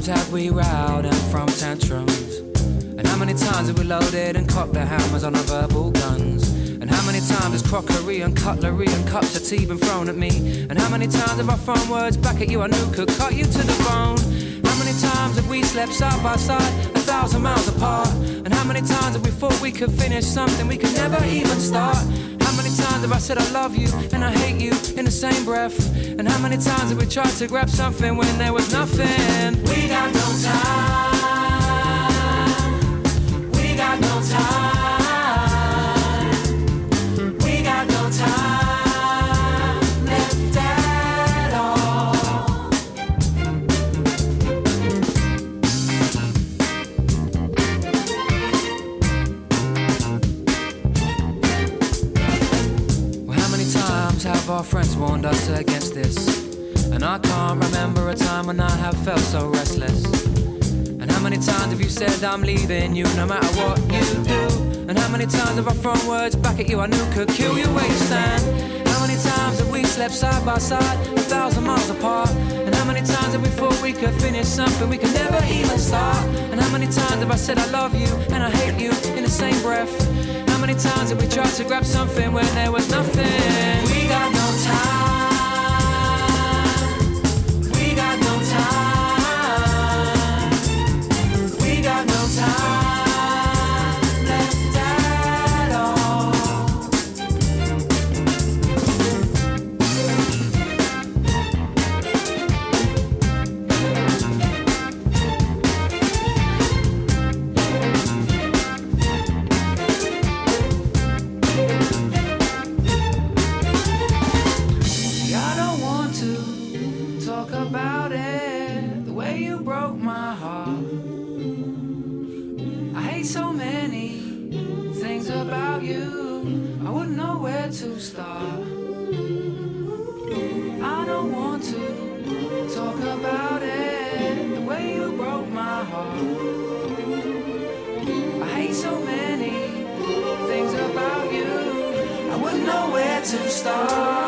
have we rowed and from tantrums? And how many times have we loaded and cocked the hammers on our verbal guns? And how many times has crockery and cutlery and cups of tea been thrown at me? And how many times have I thrown words back at you I knew could cut you to the bone? How many times have we slept side by side 1,000 miles apart? And how many times have we thought we could finish something we could never even start? How many times have I said I love you and I hate you in the same breath? And how many times have we tried to grab something when there was nothing? We got no time. We got no time. We got no time left at all. Well, how many times have our friends warned us against this? And I can't remember a time when I have felt so restless. And how many times have you said I'm leaving you no matter what you do? And how many times have I thrown words back at you I knew could kill you where you stand? How many times have we slept side by side 1,000 miles apart? And how many times have we thought we could finish something we could never even start? And how many times have I said I love you and I hate you in the same breath? How many times have we tried to grab something when there was nothing? We got no time. We got no time. We got no time left at all. See, I don't want to talk about it, the way you broke my heart. I hate so many things about you, I wouldn't know where to start. I don't want to talk about it, the way you broke my heart. I hate so many things about you, I wouldn't know where to start.